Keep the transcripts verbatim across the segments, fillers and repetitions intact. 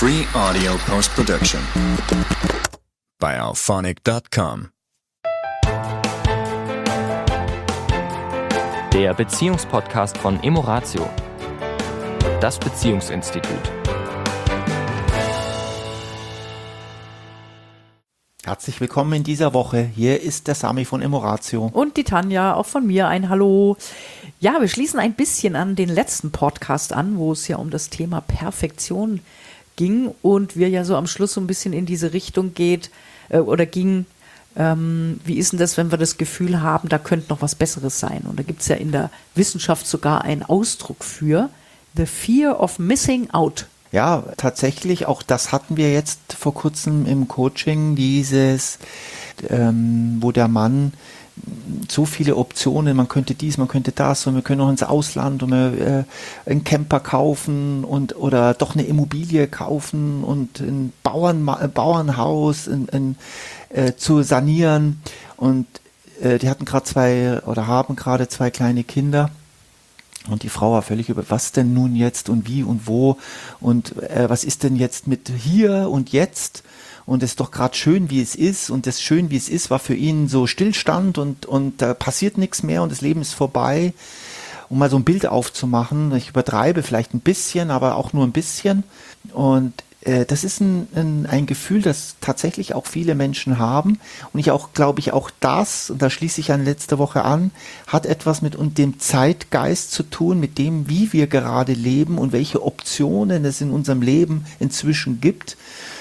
Free audio post-production by alphonic dot com. Der Beziehungspodcast von Emoratio, das Beziehungsinstitut. Herzlich willkommen in dieser Woche. Hier ist der Sami von Emoratio. Und die Tanja, auch von mir ein Hallo. Ja, wir schließen ein bisschen an den letzten Podcast an, wo es ja um das Thema Perfektion ging und wir ja so am Schluss so ein bisschen in diese Richtung geht äh, oder ging, ähm, wie ist denn das, wenn wir das Gefühl haben, da könnte noch was Besseres sein? Und da gibt es ja in der Wissenschaft sogar einen Ausdruck für, the fear of missing out. Ja, tatsächlich, auch das hatten wir jetzt vor kurzem im Coaching, dieses, ähm, wo der Mann so viele Optionen, man könnte dies, man könnte das und wir können auch ins Ausland und wir, äh, einen Camper kaufen und oder doch eine Immobilie kaufen und ein Bauern, Bauernhaus in, in, äh, zu sanieren und äh, die hatten gerade zwei oder haben gerade zwei kleine Kinder. Und die Frau war völlig über, was denn nun jetzt und wie und wo und äh, was ist denn jetzt mit hier und jetzt und es ist doch gerade schön, wie es ist und das schön, wie es ist, war für ihn so Stillstand und, und da passiert nichts mehr und das Leben ist vorbei. Um mal so ein Bild aufzumachen, ich übertreibe vielleicht ein bisschen, aber auch nur ein bisschen und äh, das ist ein, ein, ein Gefühl, das tatsächlich auch viele Menschen haben und ich auch, glaube ich, auch das, und da schließe ich an letzte Woche an, hat etwas mit und dem Zeitgeist zu tun, mit dem, wie wir gerade leben und welche Optionen es in unserem Leben inzwischen gibt.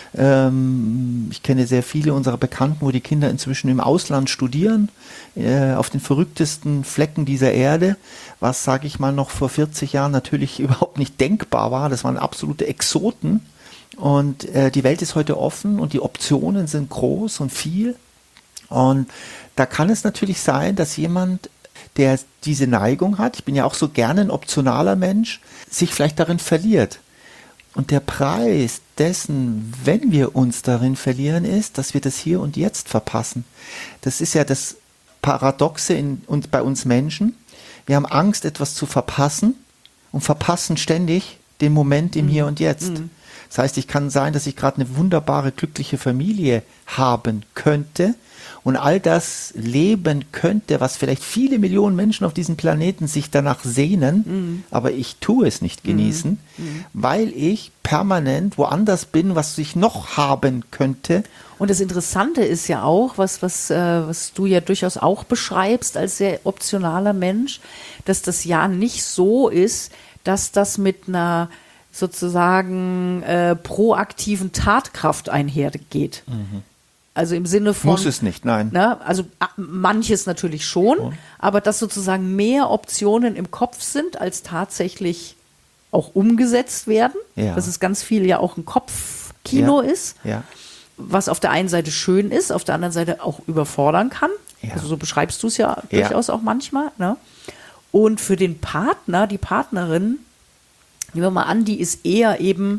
Ähm, ich kenne sehr viele unserer Bekannten, wo die Kinder inzwischen im Ausland studieren, äh, auf den verrücktesten Flecken dieser Erde, was, sage ich mal, noch vor vierzig Jahren natürlich überhaupt nicht denkbar war. Das waren absolute Exoten. Und äh, die Welt ist heute offen und die Optionen sind groß und viel. Und da kann es natürlich sein, dass jemand, der diese Neigung hat, ich bin ja auch so gerne ein optionaler Mensch, sich vielleicht darin verliert. Und der Preis dessen, wenn wir uns darin verlieren, ist, dass wir das Hier und Jetzt verpassen. Das ist ja das Paradoxe in, und bei uns Menschen. Wir haben Angst, etwas zu verpassen und verpassen ständig den Moment im mhm. Hier und Jetzt. Mhm. Das heißt, ich kann sein, dass ich gerade eine wunderbare, glückliche Familie haben könnte und all das leben könnte, was vielleicht viele Millionen Menschen auf diesem Planeten sich danach sehnen, mhm. aber ich tue es nicht genießen, mhm. weil ich permanent woanders bin, was ich noch haben könnte. Und das Interessante ist ja auch, was, was, äh, was du ja durchaus auch beschreibst als sehr optionaler Mensch, dass das ja nicht so ist, dass das mit einer sozusagen äh, proaktiven Tatkraft einhergeht. Mhm. Also im Sinne von... Muss es nicht, nein. Ne, also a, manches natürlich schon, oh. aber dass sozusagen mehr Optionen im Kopf sind, als tatsächlich auch umgesetzt werden. Ja. Dass es ganz viel ja auch ein Kopfkino ja. ist, ja. was auf der einen Seite schön ist, auf der anderen Seite auch überfordern kann. Ja. Also so beschreibst du es ja, ja durchaus auch manchmal. Ne? Und für den Partner, die Partnerin, nehmen wir mal an, die ist eher eben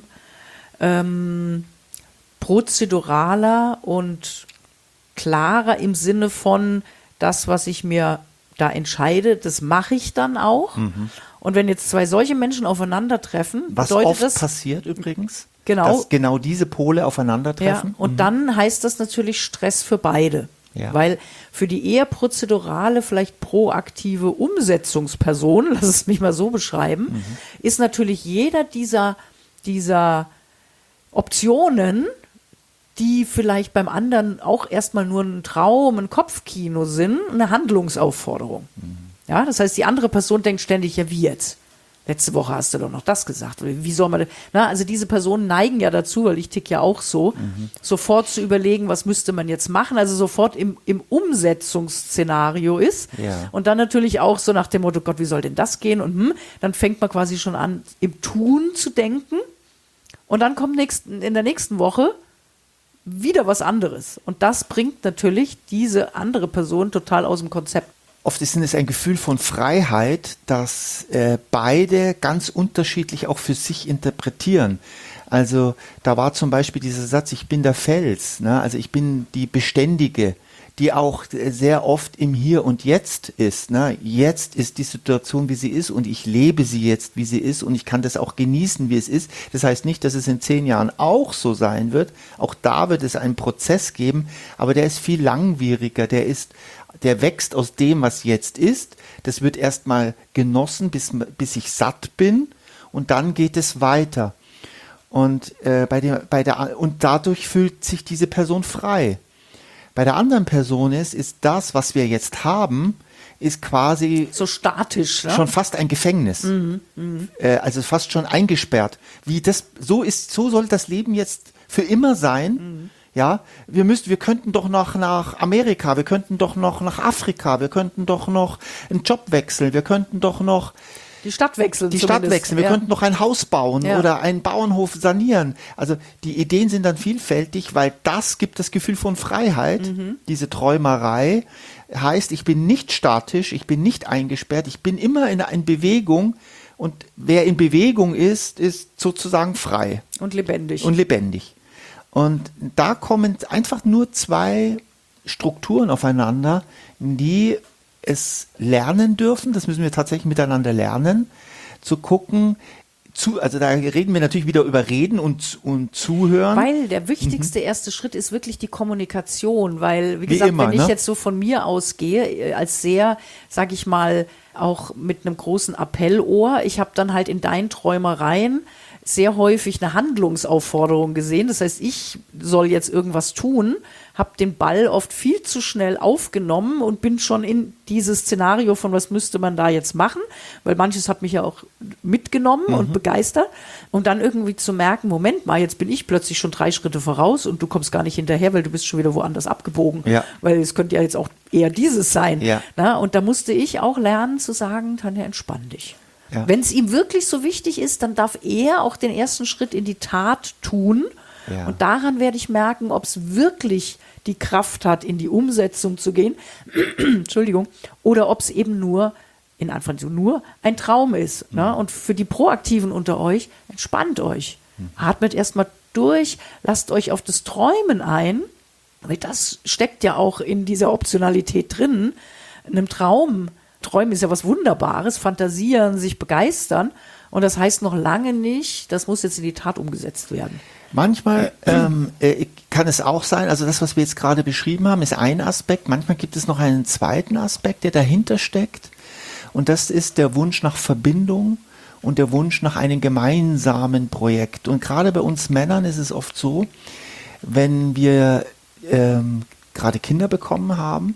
ähm, prozeduraler und klarer im Sinne von, das, was ich mir da entscheide, das mache ich dann auch. Mhm. Und wenn jetzt zwei solche Menschen aufeinandertreffen, was bedeutet oft das, passiert übrigens, genau, dass genau diese Pole aufeinandertreffen. Ja, und mhm. dann heißt das natürlich Stress für beide. Ja. Weil für die eher prozedurale, vielleicht proaktive Umsetzungsperson, lass es mich mal so beschreiben, mhm. ist natürlich jeder dieser, dieser Optionen, die vielleicht beim anderen auch erstmal nur ein Traum, ein Kopfkino sind, eine Handlungsaufforderung. Mhm. Ja, das heißt, die andere Person denkt ständig, ja, wie jetzt? Letzte Woche hast du doch noch das gesagt. Wie soll man das? Na, also diese Personen neigen ja dazu, weil ich tick ja auch so, mhm. sofort zu überlegen, was müsste man jetzt machen, also sofort im, im Umsetzungsszenario ist. Ja. Und dann natürlich auch so nach dem Motto, Gott, wie soll denn das gehen? Und hm, dann fängt man quasi schon an, im Tun zu denken. Und dann kommt nächsten, in der nächsten Woche wieder was anderes. Und das bringt natürlich diese andere Person total aus dem Konzept. Oft ist es ein Gefühl von Freiheit, dass äh, beide ganz unterschiedlich auch für sich interpretieren. Also da war zum Beispiel dieser Satz, ich bin der Fels, ne? Also ich bin die Beständige, die auch sehr oft im Hier und Jetzt ist. Ne? Jetzt ist die Situation, wie sie ist und ich lebe sie jetzt, wie sie ist und ich kann das auch genießen, wie es ist. Das heißt nicht, dass es in zehn Jahren auch so sein wird. Auch da wird es einen Prozess geben, aber der ist viel langwieriger. Der ist, der wächst aus dem, was jetzt ist. Das wird erstmal genossen, bis, bis ich satt bin und dann geht es weiter. Und, äh, bei der, bei der, und dadurch fühlt sich diese Person frei. Bei der anderen Person ist, ist das, was wir jetzt haben, ist quasi so statisch, ne? Schon fast ein Gefängnis. Mhm, mh. äh, also fast schon eingesperrt. Wie das, so ist, so soll das Leben jetzt für immer sein. Mhm. Ja, wir müssten, wir könnten doch noch nach Amerika, wir könnten doch noch nach Afrika, wir könnten doch noch einen Job wechseln, wir könnten doch noch Die Stadt wechseln. Die Stadt wechseln. Wir ja. könnten noch ein Haus bauen ja. oder einen Bauernhof sanieren. Also die Ideen sind dann vielfältig, weil das gibt das Gefühl von Freiheit. Mhm. Diese Träumerei heißt, ich bin nicht statisch, ich bin nicht eingesperrt, ich bin immer in, in Bewegung. Und wer in Bewegung ist, ist sozusagen frei. Und lebendig. Und lebendig. Und da kommen einfach nur zwei Strukturen aufeinander, die es lernen dürfen, das müssen wir tatsächlich miteinander lernen, zu gucken, zu, also da reden wir natürlich wieder über Reden und, und Zuhören. Weil der wichtigste mhm. erste Schritt ist wirklich die Kommunikation, weil, wie, wie gesagt, immer, wenn ich ne? jetzt so von mir ausgehe, als sehr, sag ich mal, auch mit einem großen Appellohr, ich habe dann halt in deinen Träumereien sehr häufig eine Handlungsaufforderung gesehen. Das heißt, ich soll jetzt irgendwas tun, habe den Ball oft viel zu schnell aufgenommen und bin schon in dieses Szenario von, was müsste man da jetzt machen, weil manches hat mich ja auch mitgenommen mhm. und begeistert und dann irgendwie zu merken, Moment mal, jetzt bin ich plötzlich schon drei Schritte voraus und du kommst gar nicht hinterher, weil du bist schon wieder woanders abgebogen, ja. weil es könnte ja jetzt auch eher dieses sein. Ja. Na, und da musste ich auch lernen zu sagen, Tanja, entspann dich. Ja. Wenn es ihm wirklich so wichtig ist, dann darf er auch den ersten Schritt in die Tat tun. Ja. Und daran werde ich merken, ob es wirklich die Kraft hat, in die Umsetzung zu gehen. Entschuldigung. Oder ob es eben nur, in Anführungszeichen nur, ein Traum ist. Mhm. Ne? Und für die Proaktiven unter euch, entspannt euch. Mhm. Atmet erstmal durch, lasst euch auf das Träumen ein. Weil das steckt ja auch in dieser Optionalität drin. In einem Traum. Träumen ist ja was Wunderbares, fantasieren, sich begeistern. Und das heißt noch lange nicht, das muss jetzt in die Tat umgesetzt werden. Manchmal ähm, äh, kann es auch sein, also das, was wir jetzt gerade beschrieben haben, ist ein Aspekt. Manchmal gibt es noch einen zweiten Aspekt, der dahinter steckt. Und das ist der Wunsch nach Verbindung und der Wunsch nach einem gemeinsamen Projekt. Und gerade bei uns Männern ist es oft so, wenn wir ähm, gerade Kinder bekommen haben,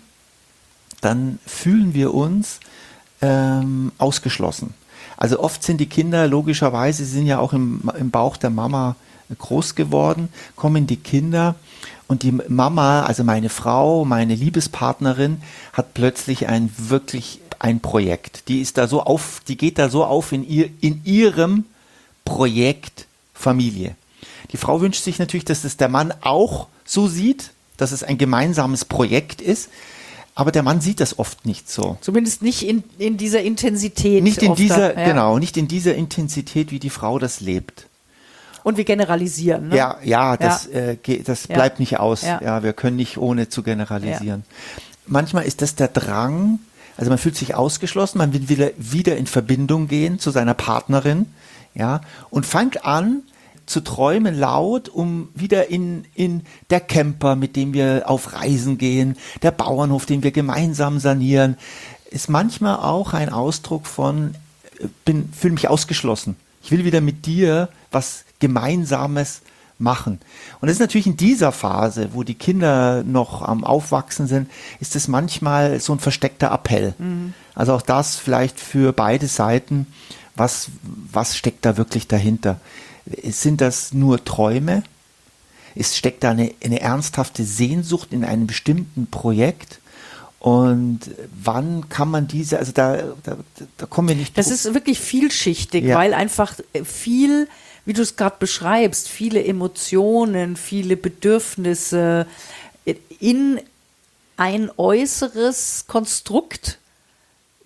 dann fühlen wir uns ähm, ausgeschlossen. Also oft sind die Kinder, logischerweise, sie sind ja auch im, im Bauch der Mama groß geworden, kommen die Kinder und die Mama, also meine Frau, meine Liebespartnerin, hat plötzlich ein wirklich ein Projekt. Die ist da so auf, die geht da so auf in ihr, in ihrem Projekt Familie. Die Frau wünscht sich natürlich, dass es der Mann auch so sieht, dass es ein gemeinsames Projekt ist. Aber der Mann sieht das oft nicht so. Zumindest nicht in, in dieser Intensität. Nicht in dieser, da, ja. genau, nicht in dieser Intensität, wie die Frau das lebt. Und wir generalisieren. Ne? Ja, ja, das, ja. Äh, das bleibt ja. nicht aus. Ja. ja, wir können nicht ohne zu generalisieren. Ja. Manchmal ist das der Drang, also man fühlt sich ausgeschlossen, man will wieder, wieder in Verbindung gehen zu seiner Partnerin, ja, und fängt an, zu träumen laut, um wieder in, in der Camper, mit dem wir auf Reisen gehen, der Bauernhof, den wir gemeinsam sanieren, ist manchmal auch ein Ausdruck von, bin, fühle mich ausgeschlossen. Ich will wieder mit dir was Gemeinsames machen. Und das ist natürlich in dieser Phase, wo die Kinder noch am Aufwachsen sind, ist es manchmal so ein versteckter Appell. Mhm. Also auch das vielleicht für beide Seiten, was, was steckt da wirklich dahinter? Sind das nur Träume? Es steckt da eine, eine ernsthafte Sehnsucht in einem bestimmten Projekt? Und wann kann man diese, also da, da, da kommen wir nicht Das ist wirklich vielschichtig, ja. weil einfach viel, wie du es gerade beschreibst, viele Emotionen, viele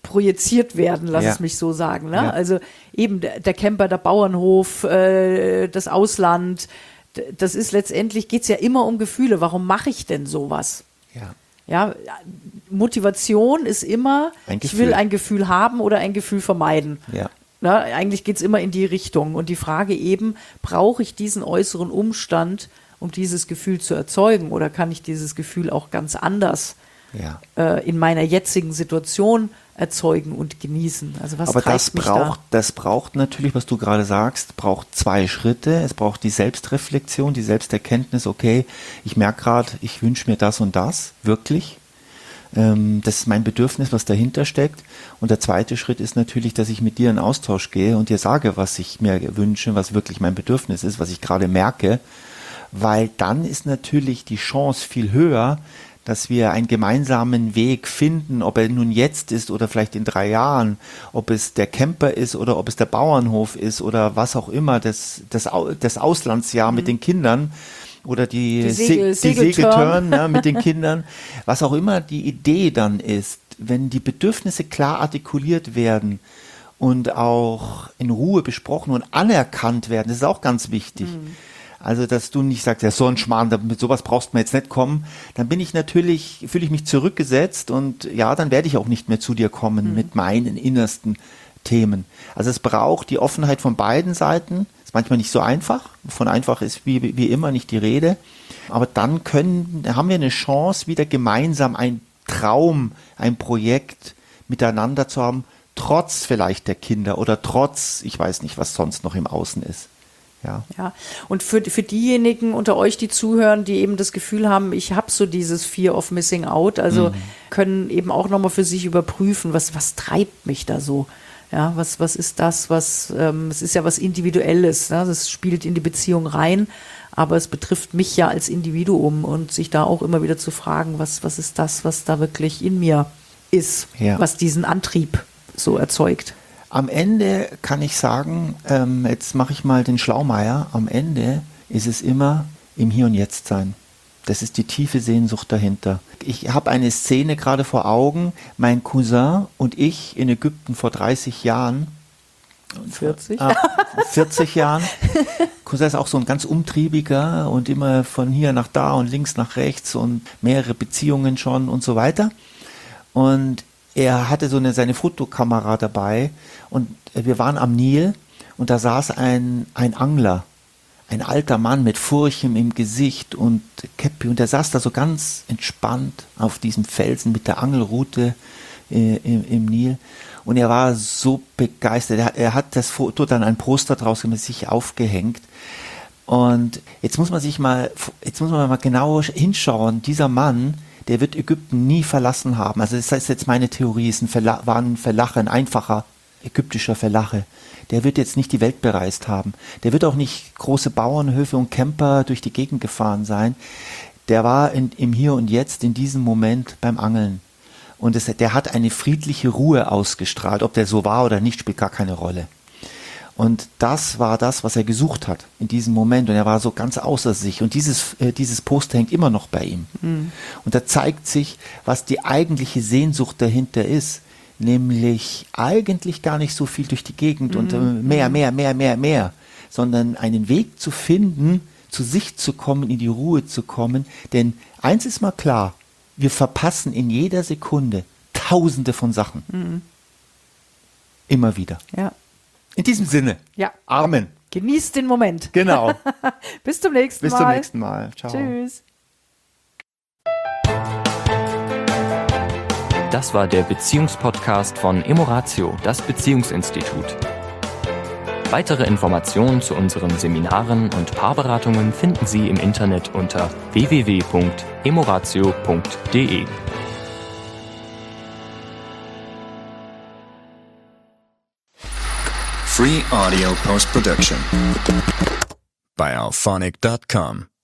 projiziert werden, lass Ja. es mich so sagen. Ne? Ja. Also eben der, der Camper, der Bauernhof, äh, das Ausland, d- das ist letztendlich, geht es ja immer um Gefühle. Warum mache ich denn sowas? Ja. Ja, Motivation ist immer, Ein ich Gefühl. will ein Gefühl haben oder ein Gefühl vermeiden. Ja. Na, eigentlich geht es immer in die Richtung. Und die Frage eben, brauche ich diesen äußeren Umstand, um dieses Gefühl zu erzeugen? Oder kann ich dieses Gefühl auch ganz anders Ja. äh, in meiner jetzigen Situation erzeugen und genießen? Also was Aber treibt das mich braucht, das braucht natürlich, was du gerade sagst, braucht zwei Schritte. Es braucht die Selbstreflexion, die Selbsterkenntnis, okay, ich merke gerade, ich wünsche mir das und das, wirklich. Ähm, das ist mein Bedürfnis, was dahinter steckt. Und der zweite Schritt ist natürlich, dass ich mit dir in Austausch gehe und dir sage, was ich mir wünsche, was wirklich mein Bedürfnis ist, was ich gerade merke. Weil dann ist natürlich die Chance viel höher, dass wir einen gemeinsamen Weg finden, ob er nun jetzt ist oder vielleicht in drei Jahren, ob es der Camper ist oder ob es der Bauernhof ist oder was auch immer, das, das, Au- das Auslandsjahr Mhm. mit den Kindern oder die, Die Segel- Se- die Segeltörn. Segeltörn ne, mit den Kindern, was auch immer die Idee dann ist, wenn die Bedürfnisse klar artikuliert werden und auch in Ruhe besprochen und anerkannt werden, das ist auch ganz wichtig. Also, dass du nicht sagst, ja, so ein Schmarrn, da- mit sowas brauchst du mir jetzt nicht kommen. Dann bin ich natürlich, fühle ich mich zurückgesetzt und ja, dann werde ich auch nicht mehr zu dir kommen mit meinen innersten Themen. Also es braucht die Offenheit von beiden Seiten. Ist manchmal nicht so einfach. Von einfach ist wie, wie immer nicht die Rede. Aber dann können, haben wir eine Chance, wieder gemeinsam ein Traum, ein Projekt miteinander zu haben, trotz vielleicht der Kinder oder trotz, ich weiß nicht, was sonst noch im Außen ist. Ja. Ja, und für, für diejenigen unter euch, die zuhören, die eben das Gefühl haben, ich habe so dieses Fear of Missing Out, also können eben auch nochmal für sich überprüfen, was, was treibt mich da so? Ja, was, was ist das, was, ähm, es ist ja was Individuelles, ne? Das spielt in die Beziehung rein, aber es betrifft mich ja als Individuum und sich da auch immer wieder zu fragen, was, was ist das, was da wirklich in mir ist, Ja. was diesen Antrieb so erzeugt. Am Ende kann ich sagen, ähm, jetzt mache ich mal den Schlaumeier, am Ende ist es immer im Hier und Jetzt sein. Das ist die tiefe Sehnsucht dahinter. Ich habe eine Szene gerade vor Augen, mein Cousin und ich in Ägypten vor dreißig Jahren, vierzig? ah, vierzig Jahren. Cousin ist auch so ein ganz umtriebiger und immer von hier nach da und links nach rechts und mehrere Beziehungen schon und so weiter. Und er hatte so eine, seine Fotokamera dabei und wir waren am Nil und da saß ein, ein Angler, ein alter Mann mit Furchen im Gesicht und Käppi und der saß da so ganz entspannt auf diesem Felsen mit der Angelrute äh, im, im Nil und er war so begeistert. Er, er hat das Foto dann ein Poster draus mit sich aufgehängt und jetzt muss man sich mal, jetzt muss man mal genau hinschauen, dieser Mann, der wird Ägypten nie verlassen haben. Also das ist jetzt meine Theorie, ist ein Verla- war ein Verlache, ein einfacher ägyptischer Verlache. Der wird jetzt nicht die Welt bereist haben. Der wird auch nicht große Bauernhöfe und Camper durch die Gegend gefahren sein. Der war in, im Hier und Jetzt, in diesem Moment beim Angeln. Und es, der hat eine friedliche Ruhe ausgestrahlt. Ob der so war oder nicht, spielt gar keine Rolle. Und das war das, was er gesucht hat in diesem Moment. Und er war so ganz außer sich. Und dieses, äh, dieses Poster hängt immer noch bei ihm. Mhm. Und da zeigt sich, was die eigentliche Sehnsucht dahinter ist. Nämlich eigentlich gar nicht so viel durch die Gegend mhm. und äh, mehr, mehr, mehr, mehr, mehr. Sondern einen Weg zu finden, zu sich zu kommen, in die Ruhe zu kommen. Denn eins ist mal klar, wir verpassen in jeder Sekunde Tausende von Sachen. Mhm. Immer wieder. Ja. In diesem Sinne. Ja. Amen. Genießt den Moment. Genau. Bis zum nächsten Bis Mal. zum nächsten Mal. Ciao. Tschüss. Das war der Beziehungspodcast von Emoratio, das Beziehungsinstitut. Weitere Informationen zu unseren Seminaren und Paarberatungen finden Sie im Internet unter w w w punkt emoratio punkt d e. Free audio post production by alphonic dot com.